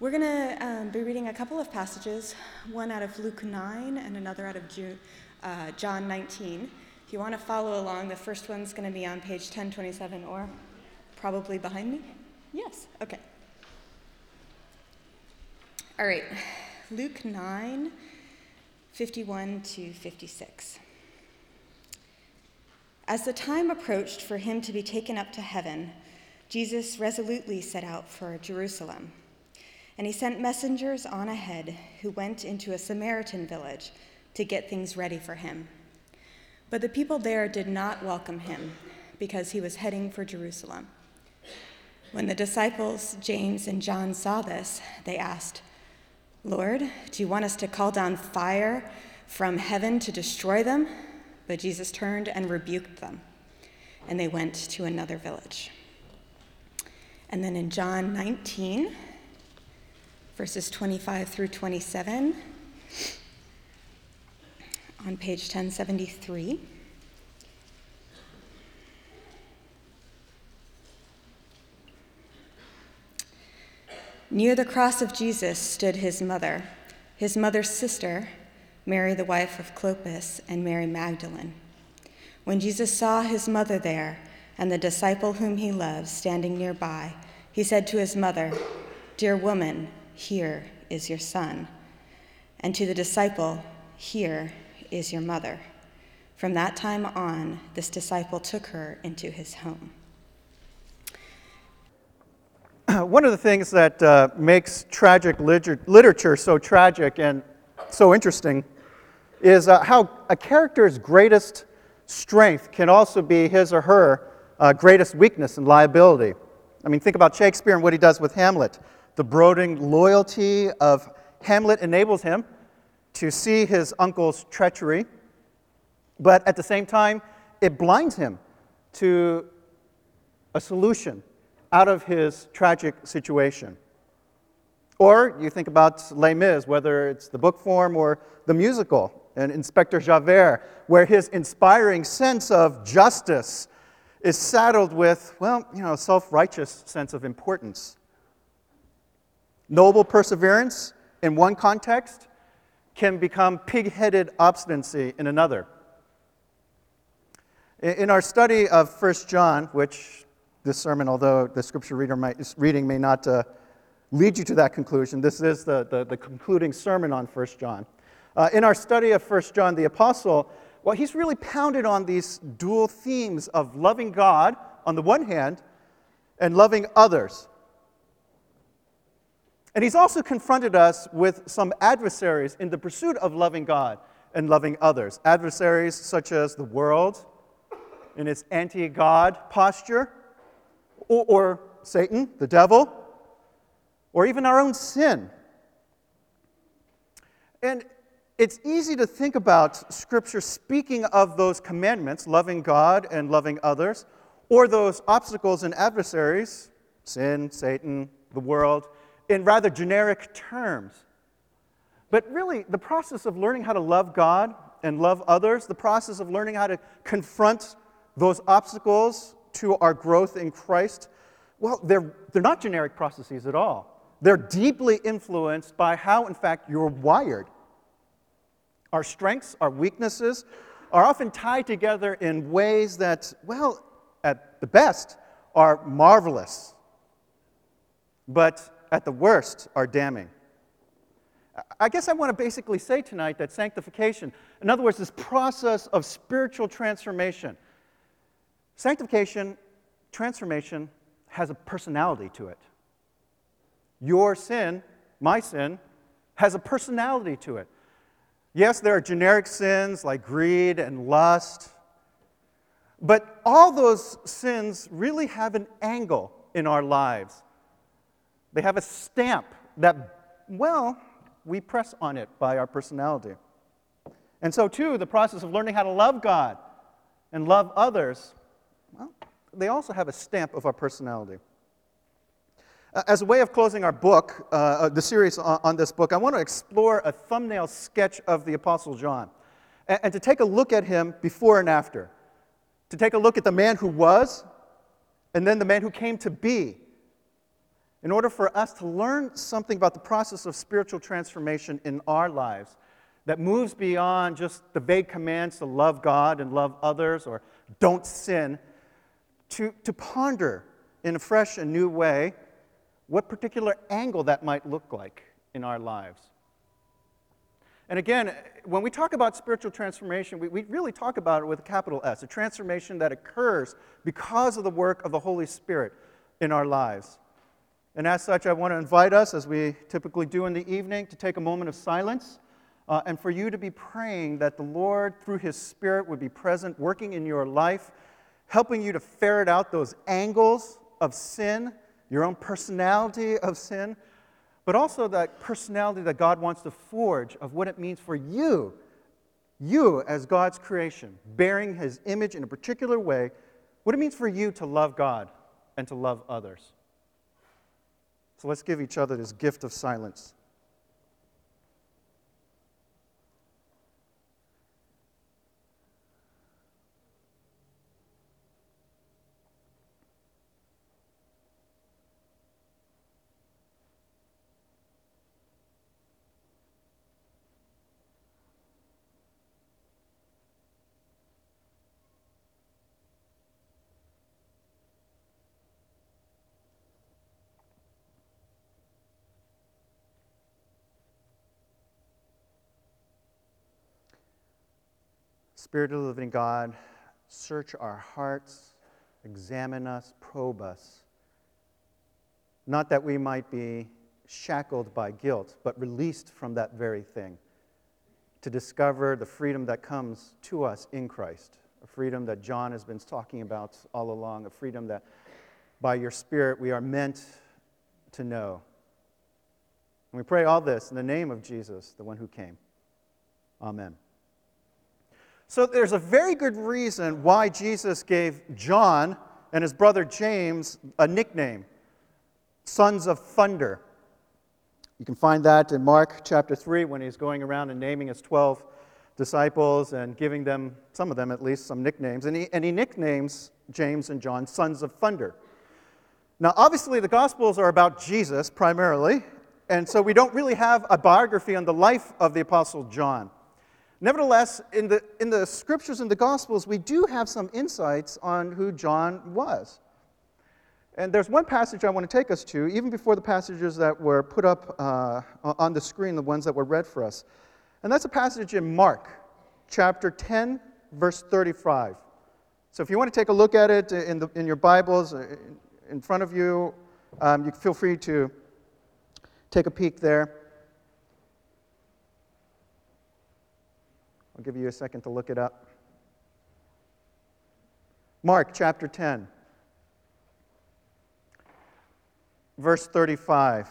We're going to be reading a couple of passages, one out of Luke 9 and another out of John 19. If you want to follow along, the first one's going to be on page 1027 or probably behind me. Yes, okay. All right, Luke 9, 51 to 56. As the time approached for him to be taken up to heaven, Jesus resolutely set out for Jerusalem. And he sent messengers on ahead who went into a Samaritan village to get things ready for him. But the people there did not welcome him because he was heading for Jerusalem. When the disciples, James and John, saw this, they asked, "Lord, do you want us to call down fire from heaven to destroy them?" But Jesus turned and rebuked them, and they went to another village. And then in John 19, verses 25 through 27, on page 1073. Near the cross of Jesus stood his mother's sister, Mary the wife of Clopas, and Mary Magdalene. When Jesus saw his mother there and the disciple whom he loved standing nearby, he said to his mother, "Dear woman, here is your son." And to the disciple, "Here is your mother." From that time on, this disciple took her into his home. One of the things that makes tragic literature so tragic and so interesting is how a character's greatest strength can also be his or her greatest weakness and liability. I mean, think about Shakespeare and what he does with Hamlet. The brooding loyalty of Hamlet enables him to see his uncle's treachery, but at the same time, it blinds him to a solution out of his tragic situation. Or you think about Les Mis, whether it's the book form or the musical, and Inspector Javert, where his inspiring sense of justice is saddled with, a self-righteous sense of importance. Noble perseverance in one context can become pig-headed obstinacy in another. In our study of 1 John, which this sermon, although the scripture reading may not lead you to that conclusion, this is the concluding sermon on 1 John. In our study of 1 John, the apostle, he's really pounded on these dual themes of loving God on the one hand and loving others. And he's also confronted us with some adversaries in the pursuit of loving God and loving others. Adversaries such as the world in its anti-God posture, or Satan, the devil, or even our own sin. And it's easy to think about Scripture speaking of those commandments, loving God and loving others, or those obstacles and adversaries, sin, Satan, the world, in rather generic terms. But really, the process of learning how to love God and love others, the process of learning how to confront those obstacles to our growth in Christ, they're not generic processes at all. They're deeply influenced by how, in fact, you're wired. Our strengths, our weaknesses are often tied together in ways that, at the best, are marvelous, but at the worst are damning. I guess I want to basically say tonight that sanctification, in other words, this process of spiritual transformation, sanctification, transformation, has a personality to it. Your sin, my sin, has a personality to it. Yes, there are generic sins like greed and lust, but all those sins really have an angle in our lives. They have a stamp that, we press on it by our personality. And so, too, the process of learning how to love God and love others, they also have a stamp of our personality. As a way of closing our book, the series on this book, I want to explore a thumbnail sketch of the Apostle John and to take a look at him before and after, to take a look at the man who was and then the man who came to be, in order for us to learn something about the process of spiritual transformation in our lives that moves beyond just the vague commands to love God and love others or don't sin, to ponder in a fresh and new way what particular angle that might look like in our lives. And again, when we talk about spiritual transformation, we really talk about it with a capital S, a transformation that occurs because of the work of the Holy Spirit in our lives. And as such, I want to invite us, as we typically do in the evening, to take a moment of silence and for you to be praying that the Lord, through His Spirit, would be present, working in your life, helping you to ferret out those angles of sin, your own personality of sin, but also that personality that God wants to forge of what it means for you as God's creation, bearing His image in a particular way, what it means for you to love God and to love others. So let's give each other this gift of silence. Spirit of the living God, search our hearts, examine us, probe us. Not that we might be shackled by guilt, but released from that very thing, to discover the freedom that comes to us in Christ, a freedom that John has been talking about all along, a freedom that by your Spirit we are meant to know. And we pray all this in the name of Jesus, the one who came. Amen. So there's a very good reason why Jesus gave John and his brother James a nickname, Sons of Thunder. You can find that in Mark chapter 3 when he's going around and naming his 12 disciples and giving them, some of them at least, some nicknames. And he nicknames James and John Sons of Thunder. Now, obviously, the Gospels are about Jesus primarily, and so we don't really have a biography on the life of the Apostle John. Nevertheless, in the Scriptures and the Gospels, we do have some insights on who John was. And there's one passage I want to take us to, even before the passages that were put up on the screen, the ones that were read for us. And that's a passage in Mark, chapter 10, verse 35. So if you want to take a look at it in your Bibles in front of you, you feel free to take a peek there. I'll give you a second to look it up. Mark chapter 10, verse 35.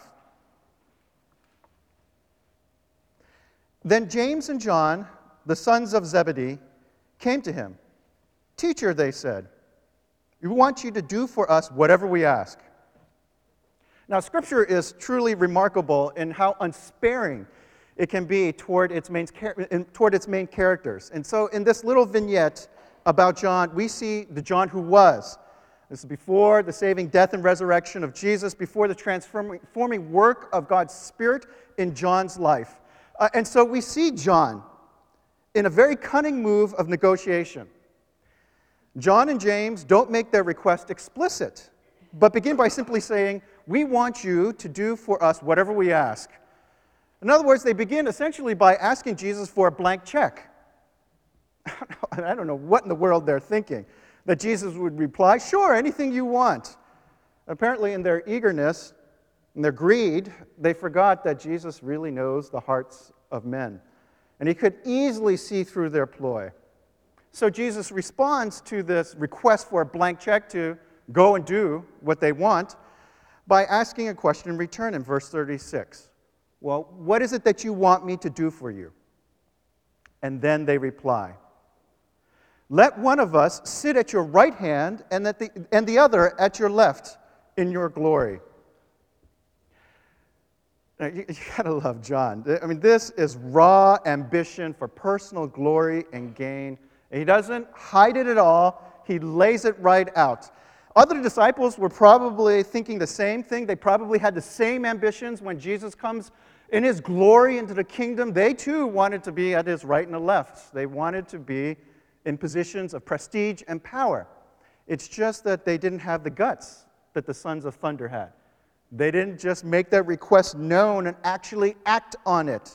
Then James and John, the sons of Zebedee, came to him. Teacher, they said, we want you to do for us whatever we ask. Now, Scripture is truly remarkable in how unsparing it can be toward its main characters. And so in this little vignette about John, we see the John who was. This is before the saving death and resurrection of Jesus, before the transforming work of God's Spirit in John's life. And so we see John in a very cunning move of negotiation. John and James don't make their request explicit, but begin by simply saying, we want you to do for us whatever we ask. In other words, they begin essentially by asking Jesus for a blank check. I don't know what in the world they're thinking. That Jesus would reply, sure, anything you want. Apparently, in their eagerness, in their greed, they forgot that Jesus really knows the hearts of men. And he could easily see through their ploy. So Jesus responds to this request for a blank check to go and do what they want by asking a question in return in verse 36. Well, what is it that you want me to do for you? And then they reply, let one of us sit at your right hand and the other at your left in your glory. Now, you gotta love John. I mean, this is raw ambition for personal glory and gain. And he doesn't hide it at all. He lays it right out. Other disciples were probably thinking the same thing. They probably had the same ambitions when Jesus comes in his glory into the kingdom. They too wanted to be at his right and the left. They wanted to be in positions of prestige and power. It's just that they didn't have the guts that the sons of thunder had. They didn't just make that request known and actually act on it.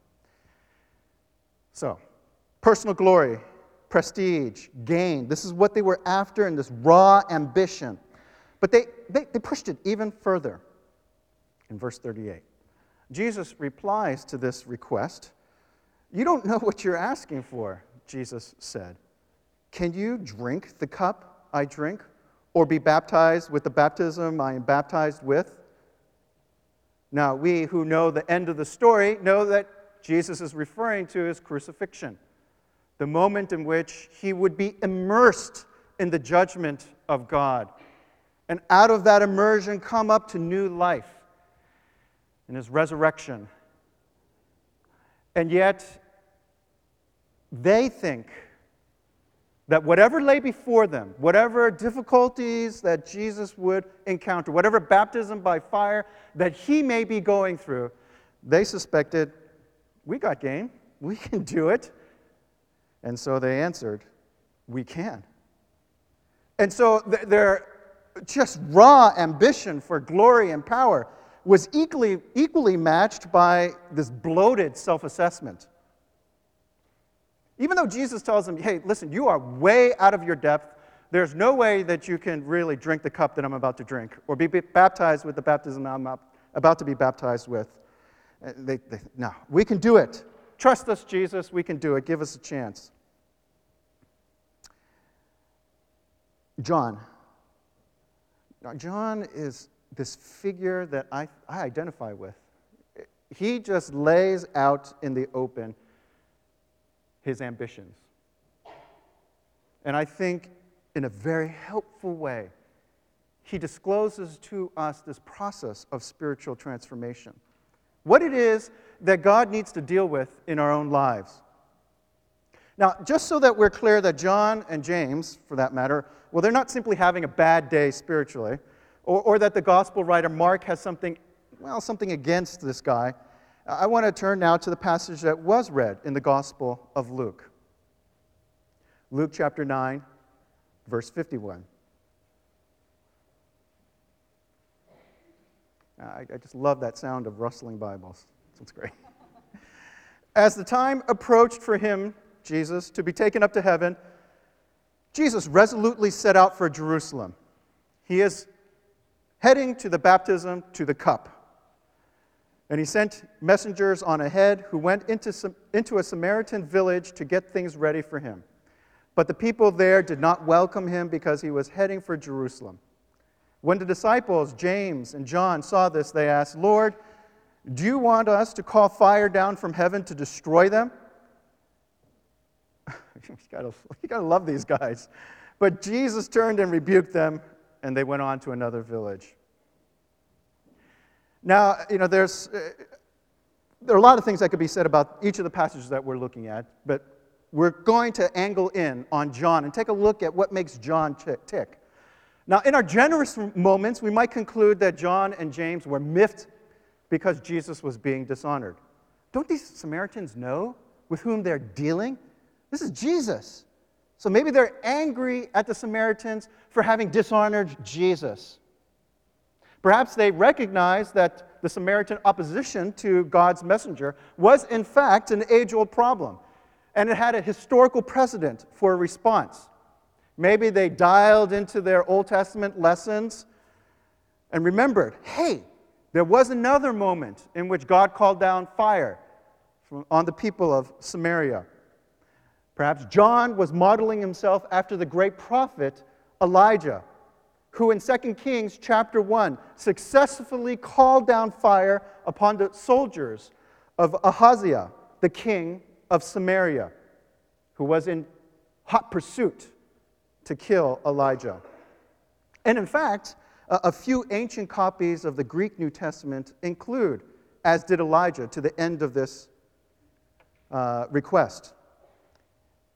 So, personal glory, prestige, gain. This is what they were after in this raw ambition. But they pushed it even further. In verse 38, Jesus replies to this request. "You don't know what you're asking for," Jesus said. "Can you drink the cup I drink, or be baptized with the baptism I am baptized with?" Now, we who know the end of the story know that Jesus is referring to his crucifixion, the moment in which he would be immersed in the judgment of God, and out of that immersion come up to new life in his resurrection. And yet, they think that whatever lay before them, whatever difficulties that Jesus would encounter, whatever baptism by fire that he may be going through, they suspected, we got game, we can do it. And so they answered, we can. And so their just raw ambition for glory and power was equally matched by this bloated self-assessment. Even though Jesus tells them, hey, listen, you are way out of your depth. There's no way that you can really drink the cup that I'm about to drink or be baptized with the baptism I'm about to be baptized with. No, we can do it. Trust us, Jesus. We can do it. Give us a chance. John. Now, John is this figure that I identify with. He just lays out in the open his ambitions. And I think in a very helpful way, he discloses to us this process of spiritual transformation. What it is that God needs to deal with in our own lives. Now, just so that we're clear that John and James, for that matter, well, they're not simply having a bad day spiritually, or that the gospel writer Mark has something against this guy. I want to turn now to the passage that was read in the Gospel of Luke. Luke chapter 9, verse 51. I just love that sound of rustling Bibles. It's great. As the time approached for him, Jesus, to be taken up to heaven, Jesus resolutely set out for Jerusalem. He is heading to the baptism, to the cup. And he sent messengers on ahead who went into a Samaritan village to get things ready for him. But the people there did not welcome him because he was heading for Jerusalem. When the disciples, James and John, saw this, they asked, "Lord, do you want us to call fire down from heaven to destroy them?" You gotta love these guys. But Jesus turned and rebuked them, and they went on to another village. Now, there are a lot of things that could be said about each of the passages that we're looking at, but we're going to angle in on John and take a look at what makes John tick. Now, in our generous moments, we might conclude that John and James were miffed because Jesus was being dishonored. Don't these Samaritans know with whom they're dealing? This is Jesus. So maybe they're angry at the Samaritans for having dishonored Jesus. Perhaps they recognize that the Samaritan opposition to God's messenger was, in fact, an age-old problem, and it had a historical precedent for a response. Maybe they dialed into their Old Testament lessons and remembered, hey, there was another moment in which God called down fire on the people of Samaria. Perhaps John was modeling himself after the great prophet Elijah, who in 2 Kings chapter 1 successfully called down fire upon the soldiers of Ahaziah, the king of Samaria, who was in hot pursuit to kill Elijah. And in fact, a few ancient copies of the Greek New Testament include, as did Elijah, to the end of this request.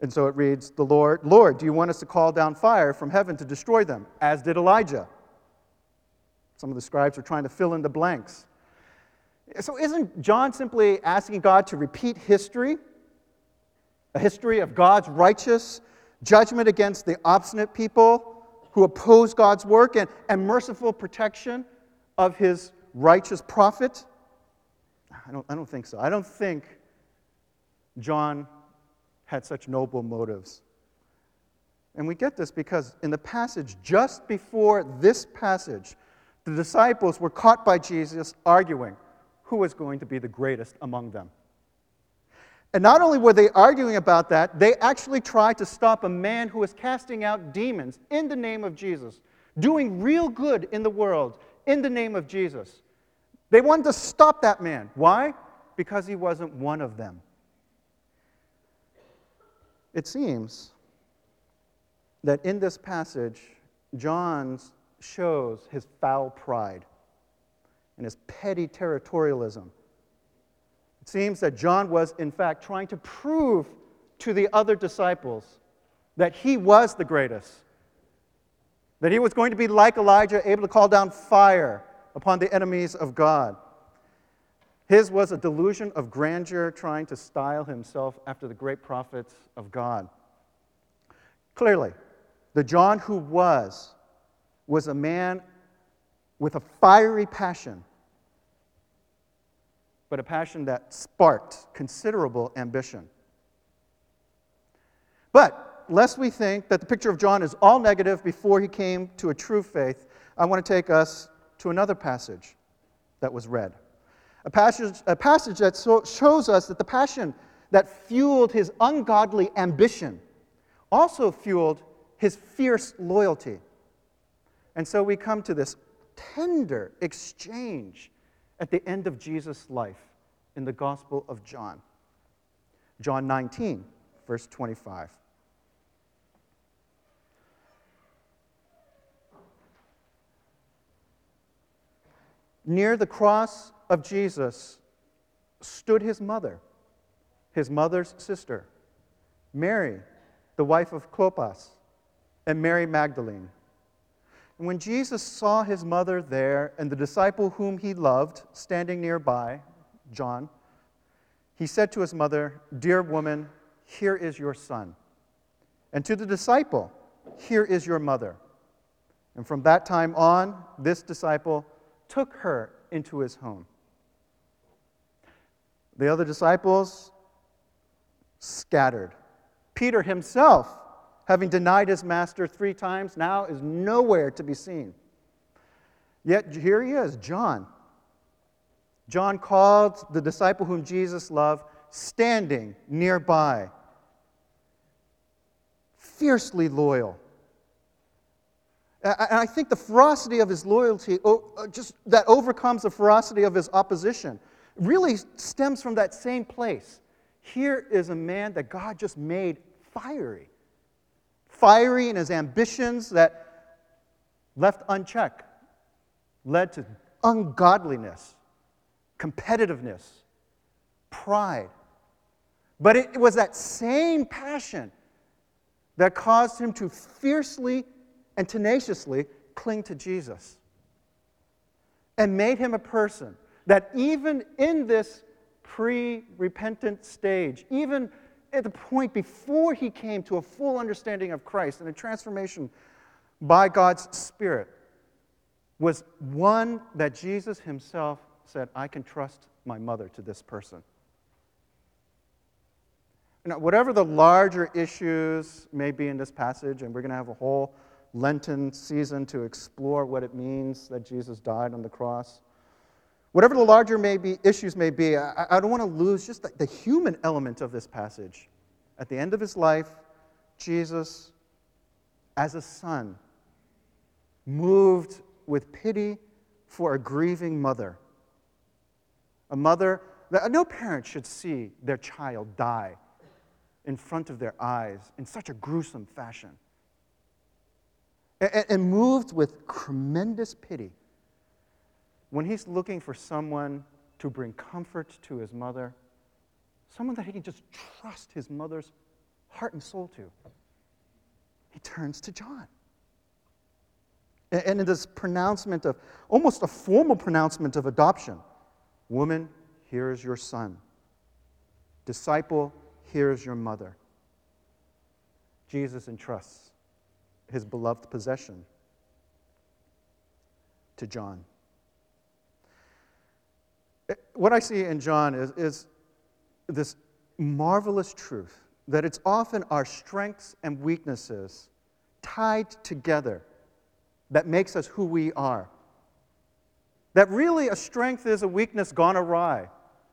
And so it reads, "The Lord, do you want us to call down fire from heaven to destroy them, as did Elijah?" Some of the scribes are trying to fill in the blanks. So isn't John simply asking God to repeat history? A history of God's righteous judgment against the obstinate people who oppose God's work and merciful protection of his righteous prophet? I don't think so. I don't think John had such noble motives. And we get this because in the passage just before this passage, the disciples were caught by Jesus arguing who was going to be the greatest among them. And not only were they arguing about that, they actually tried to stop a man who was casting out demons in the name of Jesus, doing real good in the world in the name of Jesus. They wanted to stop that man. Why? Because he wasn't one of them. It seems that in this passage, John shows his foul pride and his petty territorialism. It seems that John was, in fact, trying to prove to the other disciples that he was the greatest, that he was going to be like Elijah, able to call down fire upon the enemies of God. His was a delusion of grandeur, trying to style himself after the great prophets of God. Clearly, the John who was a man with a fiery passion, but a passion that sparked considerable ambition. But lest we think that the picture of John is all negative before he came to a true faith, I want to take us to another passage that was read. A passage that shows us that the passion that fueled his ungodly ambition also fueled his fierce loyalty. And so we come to this tender exchange at the end of Jesus' life in the Gospel of John. John 19, verse 25. Near the cross of Jesus stood his mother's sister, Mary, the wife of Clopas, and Mary Magdalene. And when Jesus saw his mother there and the disciple whom he loved standing nearby, John, he said to his mother, "Dear woman, here is your son." And to the disciple, "Here is your mother." And from that time on, this disciple took her into his home. The other disciples scattered. Peter himself, having denied his master 3 times, now is nowhere to be seen. Yet here he is, John. John called the disciple whom Jesus loved, standing nearby, fiercely loyal. And I think the ferocity of his loyalty, just that overcomes the ferocity of his opposition, really stems from that same place. Here is a man that God just made fiery. Fiery in his ambitions that, left unchecked, led to ungodliness, competitiveness, pride. But it was that same passion that caused him to fiercely and tenaciously cling to Jesus and made him a person that even in this pre-repentant stage, even at the point before he came to a full understanding of Christ and a transformation by God's Spirit, was one that Jesus himself said, "I can trust my mother to this person." Now, whatever the larger issues may be in this passage, and we're going to have a whole Lenten season to explore what it means that Jesus died on the cross. Whatever the larger issues may be, I don't want to lose just the human element of this passage. At the end of his life, Jesus, as a son, moved with pity for a grieving mother. A mother that no parent should see their child die in front of their eyes in such a gruesome fashion. And moved with tremendous pity when he's looking for someone to bring comfort to his mother, someone that he can just trust his mother's heart and soul to? He turns to John. And in this pronouncement of, almost a formal pronouncement of adoption, woman, here is your son. Disciple, here is your mother. Jesus entrusts his beloved possession to John. What I see in John is this marvelous truth that it's often our strengths and weaknesses tied together that makes us who we are. That really a strength is a weakness gone awry.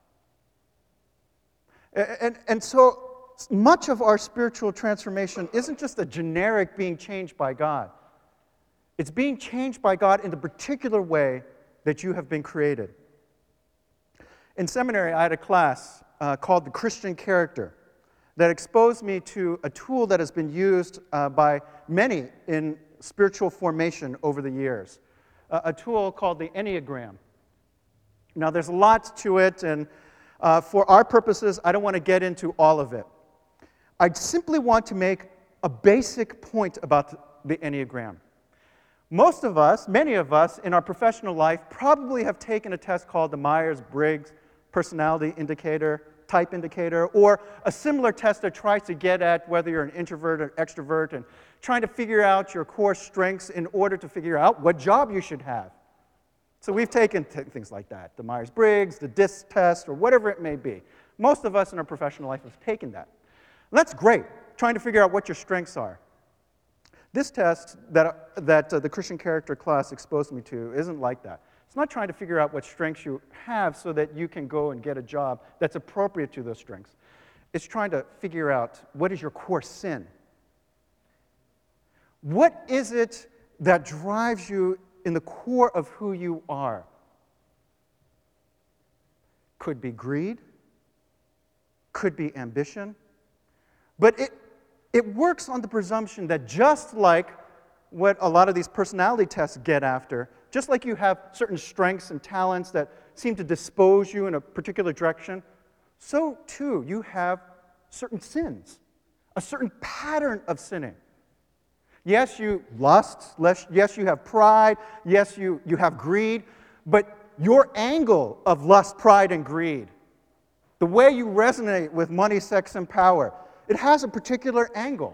And so much of our spiritual transformation isn't just a generic being changed by God. It's being changed by God in the particular way that you have been created. In seminary, I had a class called The Christian Character that exposed me to a tool that has been used by many in spiritual formation over the years, a tool called the Enneagram. Now, there's a lot to it, and for our purposes, I don't want to get into all of it. I simply want to make a basic point about the Enneagram. Most of us, many of us in our professional life probably have taken a test called the Myers-Briggs Personality Indicator, Type Indicator, or a similar test that tries to get at whether you're an introvert or extrovert and trying to figure out your core strengths in order to figure out what job you should have. So we've taken things like that, the Myers-Briggs, the DISC test, or whatever it may be. Most of us in our professional life have taken that. And that's great, trying to figure out what your strengths are. This test that the Christian Character class exposed me to isn't like that. It's not trying to figure out what strengths you have so that you can go and get a job that's appropriate to those strengths. It's trying to figure out what is your core sin. What is it that drives you in the core of who you are? Could be greed, could be ambition, but it works on the presumption that just like what a lot of these personality tests get after, just like you have certain strengths and talents that seem to dispose you in a particular direction, so too you have certain sins, a certain pattern of sinning. Yes, you lust, yes, you have pride, yes, you have greed, but your angle of lust, pride, and greed, the way you resonate with money, sex, and power, it has a particular angle.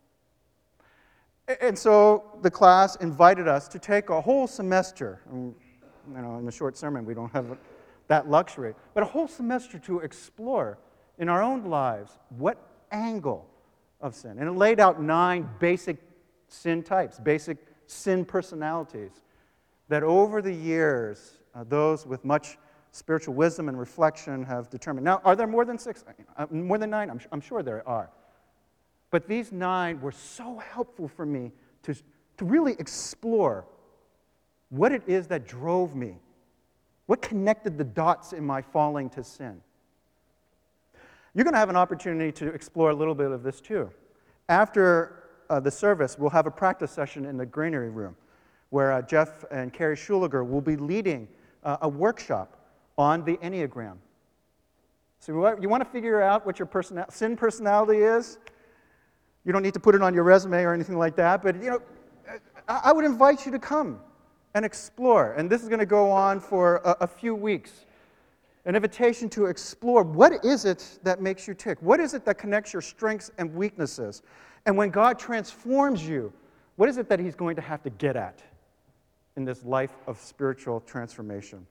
And so the class invited us to take a whole semester, in a short sermon we don't have that luxury, but a whole semester to explore in our own lives what angle of sin. And it laid out 9 basic sin types, basic sin personalities that over the years, those with much spiritual wisdom and reflection have determined. Now, are there more than 6? More than 9? I'm sure there are. But these 9 were so helpful for me to really explore what it is that drove me, what connected the dots in my falling to sin. You're going to have an opportunity to explore a little bit of this too. After the service, we'll have a practice session in the granary room where Jeff and Carrie Schuliger will be leading a workshop on the Enneagram. So you want to figure out what your sin personality is? You don't need to put it on your resume or anything like that, but I would invite you to come and explore. And this is going to go on for a few weeks. An invitation to explore what is it that makes you tick? What is it that connects your strengths and weaknesses? And when God transforms you, what is it that He's going to have to get at in this life of spiritual transformation?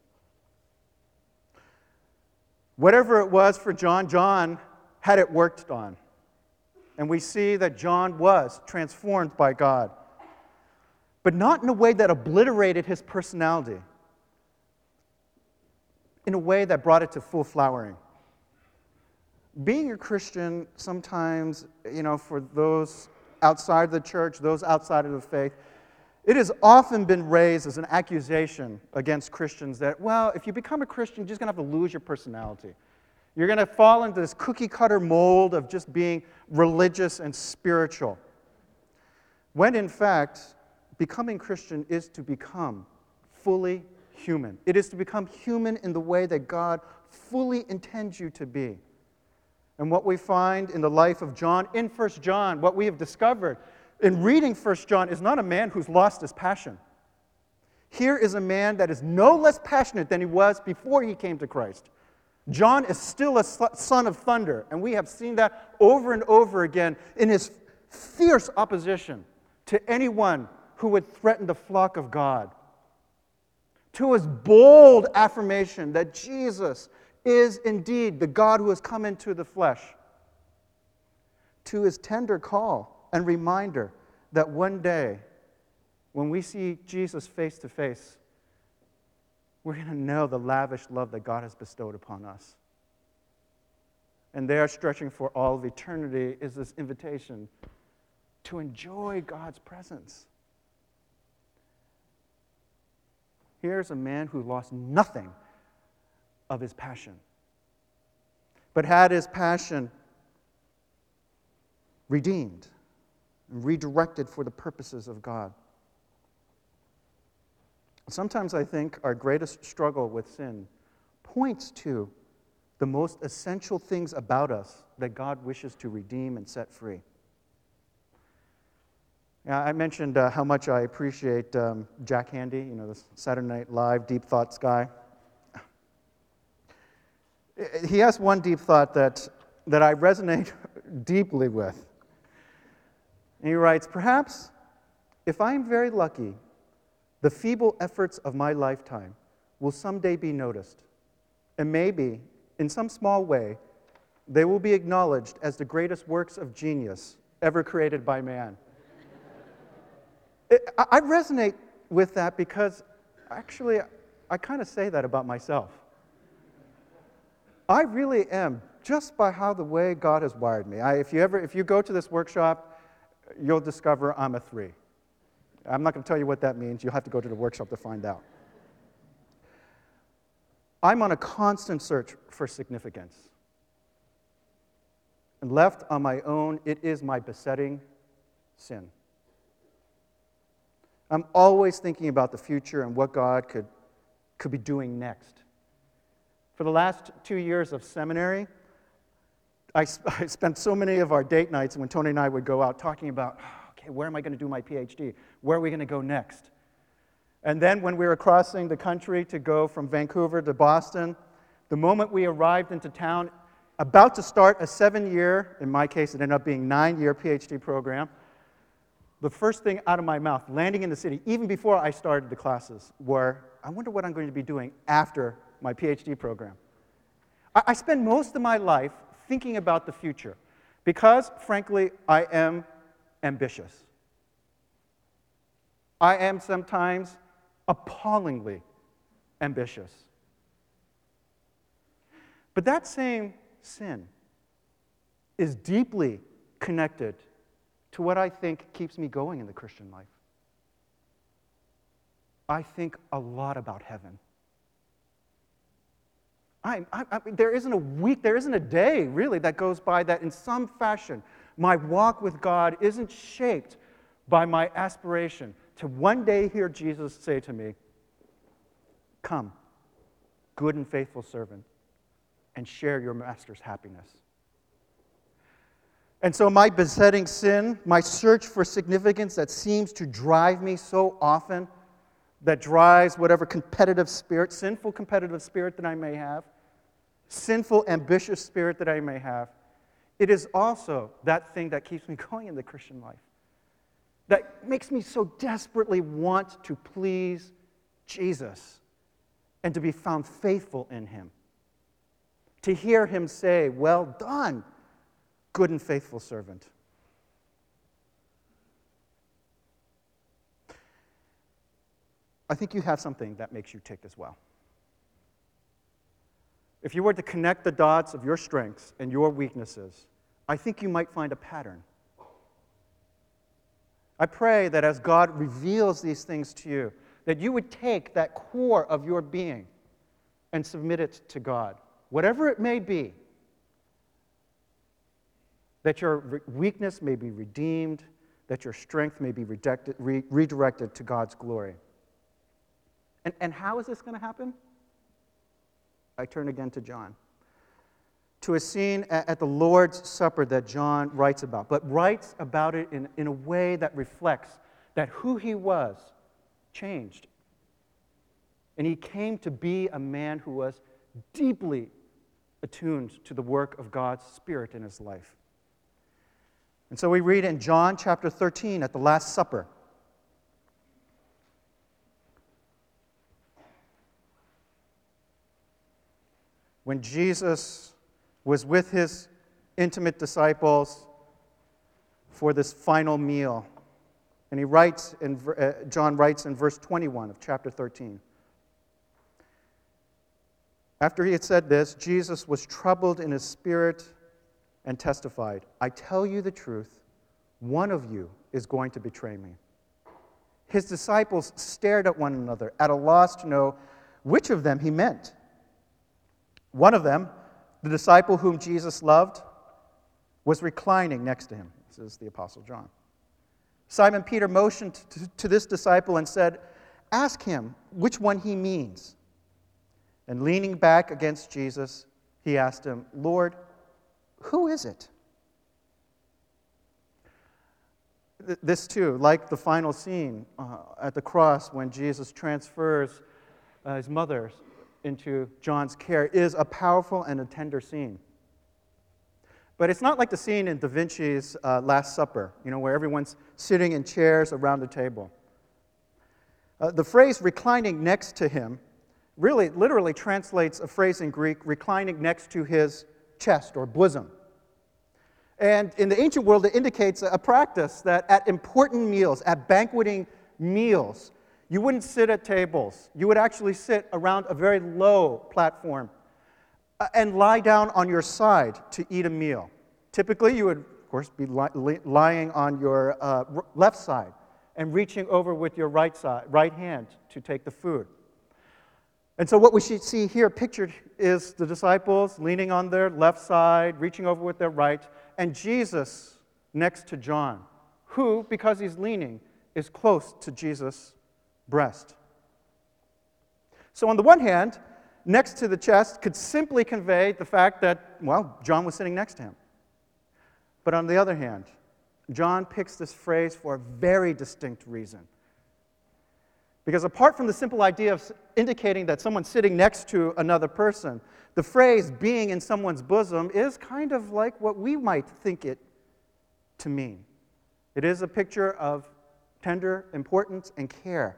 Whatever it was for John, John had it worked on. And we see that John was transformed by God, but not in a way that obliterated his personality, in a way that brought it to full flowering. Being a Christian sometimes, for those outside the church, those outside of the faith, it has often been raised as an accusation against Christians that, well, if you become a Christian, you're just going to have to lose your personality. You're going to fall into this cookie-cutter mold of just being religious and spiritual. When in fact, becoming Christian is to become fully human. It is to become human in the way that God fully intends you to be. And what we find in the life of John, in 1 John, what we have discovered in reading 1 John is not a man who's lost his passion. Here is a man that is no less passionate than he was before he came to Christ. John is still a son of thunder, and we have seen that over and over again in his fierce opposition to anyone who would threaten the flock of God, to his bold affirmation that Jesus is indeed the God who has come into the flesh, to his tender call and reminder that one day, when we see Jesus face to face, we're going to know the lavish love that God has bestowed upon us. And there, stretching for all of eternity, is this invitation to enjoy God's presence. Here's a man who lost nothing of his passion, but had his passion redeemed and redirected for the purposes of God. Sometimes I think our greatest struggle with sin points to the most essential things about us that God wishes to redeem and set free. Now, I mentioned how much I appreciate Jack Handy, the Saturday Night Live deep thoughts guy. He has one deep thought that I resonate deeply with. And he writes, "Perhaps, if I am very lucky, the feeble efforts of my lifetime will someday be noticed, and maybe, in some small way, they will be acknowledged as the greatest works of genius ever created by man." I resonate with that because, actually, I kind of say that about myself. I really am, just by the way God has wired me. If you go to this workshop, you'll discover I'm a 3. I'm not going to tell you what that means. You'll have to go to the workshop to find out. I'm on a constant search for significance. And left on my own, it is my besetting sin. I'm always thinking about the future and what God could be doing next. For the last 2 years of seminary, I spent so many of our date nights when Tony and I would go out talking about, okay, where am I going to do my PhD? Where are we going to go next? And then when we were crossing the country to go from Vancouver to Boston, the moment we arrived into town, about to start a 7-year, in my case it ended up being 9-year PhD program, the first thing out of my mouth, landing in the city, even before I started the classes, were, I wonder what I'm going to be doing after my PhD program. I spend most of my life thinking about the future because, frankly, I am ambitious. I am sometimes appallingly ambitious. But that same sin is deeply connected to what I think keeps me going in the Christian life. I think a lot about heaven. There isn't a week, there isn't a day, really, that goes by that in some fashion my walk with God isn't shaped by my aspiration to one day hear Jesus say to me, "Come, good and faithful servant, and share your master's happiness." And so my besetting sin, my search for significance that seems to drive me so often, that drives whatever competitive spirit, sinful competitive spirit that I may have, sinful ambitious spirit that I may have, it is also that thing that keeps me going in the Christian life, that makes me so desperately want to please Jesus and to be found faithful in him, to hear him say, "Well done, good and faithful servant." I think you have something that makes you tick as well. If you were to connect the dots of your strengths and your weaknesses, I think you might find a pattern. I pray that as God reveals these things to you, that you would take that core of your being and submit it to God, whatever it may be, that your weakness may be redeemed, that your strength may be redirected to God's glory. And how is this going to happen? I turn again to John. to a scene at the Lord's Supper that John writes about, but writes about it in a way that reflects that who he was changed. And he came to be a man who was deeply attuned to the work of God's Spirit in his life. And so we read in John chapter 13 at the Last Supper. When Jesus was with his intimate disciples for this final meal, and John writes in verse 21 of chapter 13. After he had said this, Jesus was troubled in his spirit and testified, "I tell you the truth, one of you is going to betray me." His disciples stared at one another, at a loss to know which of them he meant. One of them, the disciple whom Jesus loved, was reclining next to him. This is the Apostle John. Simon Peter motioned to this disciple and said, "Ask him which one he means." And leaning back against Jesus, he asked him, "Lord, who is it?" This too, like the final scene at the cross when Jesus transfers his mother into John's care, is a powerful and a tender scene. But it's not like the scene in Da Vinci's Last Supper, where everyone's sitting in chairs around the table. The phrase reclining next to him really literally translates a phrase in Greek, reclining next to his chest or bosom. And in the ancient world, it indicates a practice that at important meals, at banqueting meals, you wouldn't sit at tables. You would actually sit around a very low platform and lie down on your side to eat a meal. Typically, you would, of course, be lying on your left side and reaching over with your right hand to take the food. And so what we should see here pictured is the disciples leaning on their left side, reaching over with their right, and Jesus next to John, who, because he's leaning, is close to Jesus' breast. So on the one hand, next to the chest could simply convey the fact that, John was sitting next to him. But on the other hand, John picks this phrase for a very distinct reason. Because apart from the simple idea of indicating that someone's sitting next to another person, the phrase being in someone's bosom is kind of like what we might think it to mean. It is a picture of tender importance and care.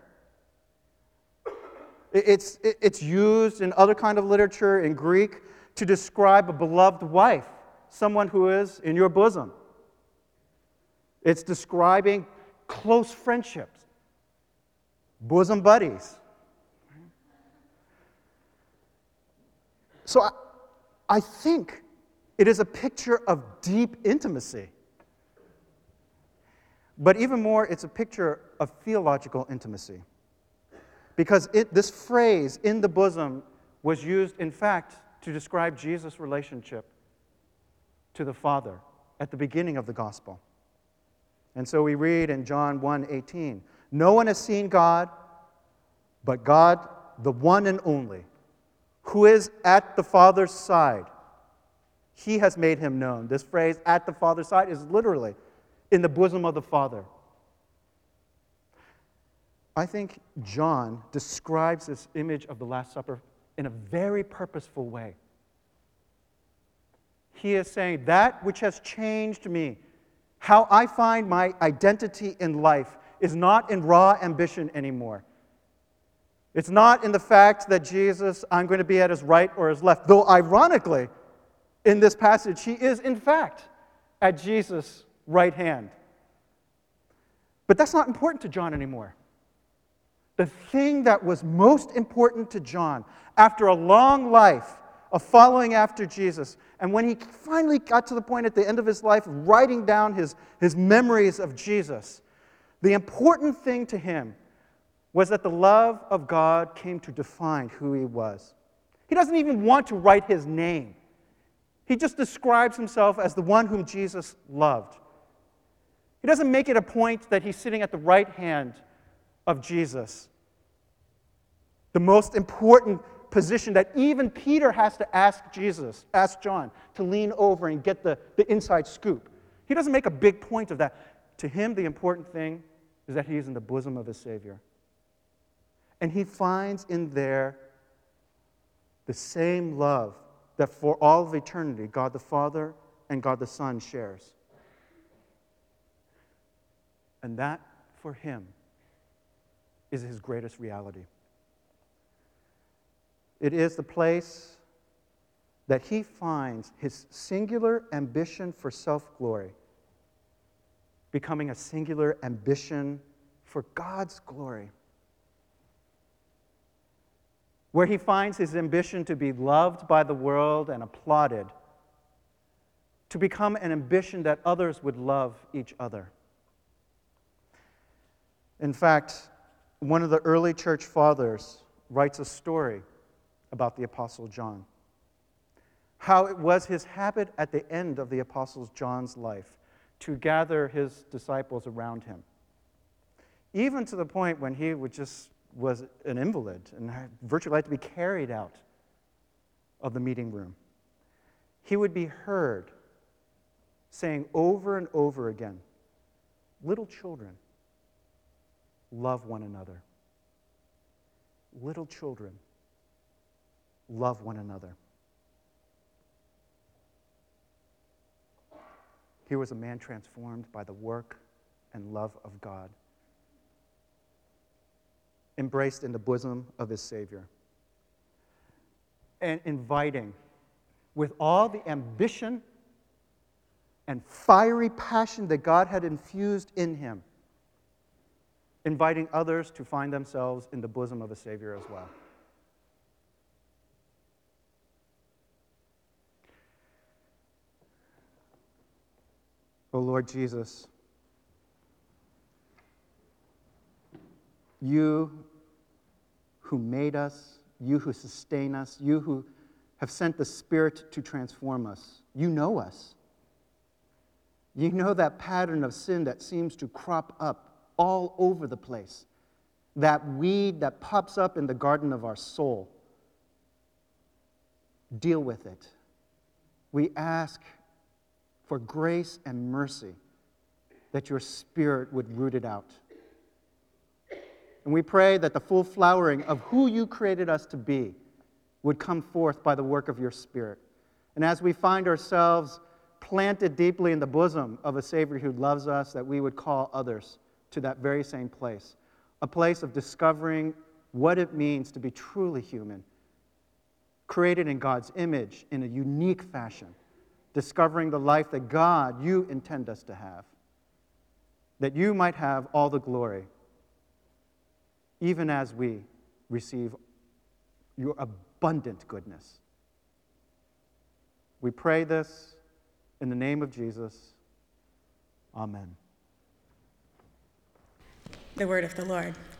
It's used in other kind of literature, in Greek, to describe a beloved wife, someone who is in your bosom. It's describing close friendships. Bosom buddies. So I think it is a picture of deep intimacy. But even more, it's a picture of theological intimacy. Because this phrase, in the bosom, was used, in fact, to describe Jesus' relationship to the Father at the beginning of the gospel. And so we read in John 1:18, "No one has seen God, but God, the one and only, who is at the Father's side. He has made him known." This phrase, "at the Father's side," is literally in the bosom of the Father. I think John describes this image of the Last Supper in a very purposeful way. He is saying, that which has changed me, how I find my identity in life, is not in raw ambition anymore. It's not in the fact that Jesus, I'm going to be at his right or his left. Though ironically, in this passage, he is in fact at Jesus' right hand. But that's not important to John anymore. The thing that was most important to John, after a long life of following after Jesus, and when he finally got to the point at the end of his life writing down his memories of Jesus, the important thing to him was that the love of God came to define who he was. He doesn't even want to write his name. He just describes himself as the one whom Jesus loved. He doesn't make it a point that he's sitting at the right hand of Jesus, the most important position that even Peter has to ask John to lean over and get the inside scoop. He doesn't make a big point of that. To him, the important thing is that he is in the bosom of his Savior. And he finds in there the same love that for all of eternity, God the Father and God the Son shares. And that, for him, is his greatest reality. It is the place that he finds his singular ambition for self-glory becoming a singular ambition for God's glory. Where he finds his ambition to be loved by the world and applauded, to become an ambition that others would love each other. In fact, one of the early church fathers writes a story about the Apostle John. How it was his habit at the end of the Apostle John's life to gather his disciples around him. Even to the point when he was an invalid and virtually had to be carried out of the meeting room. He would be heard saying over and over again, "Little children, love one another. Little children, love one another." Here was a man transformed by the work and love of God, embraced in the bosom of his Savior, and inviting, with all the ambition and fiery passion that God had infused in him, inviting others to find themselves in the bosom of a Savior as well. O Lord Jesus, you who made us, you who sustain us, you who have sent the Spirit to transform us, you know us. You know that pattern of sin that seems to crop up all over the place, that weed that pops up in the garden of our soul. Deal with it. We ask for grace and mercy that your Spirit would root it out. And we pray that the full flowering of who you created us to be would come forth by the work of your Spirit. And as we find ourselves planted deeply in the bosom of a Savior who loves us, that we would call others to that very same place, a place of discovering what it means to be truly human, created in God's image in a unique fashion, discovering the life that God, you intend us to have, that you might have all the glory, even as we receive your abundant goodness. We pray this in the name of Jesus. Amen. The word of the Lord.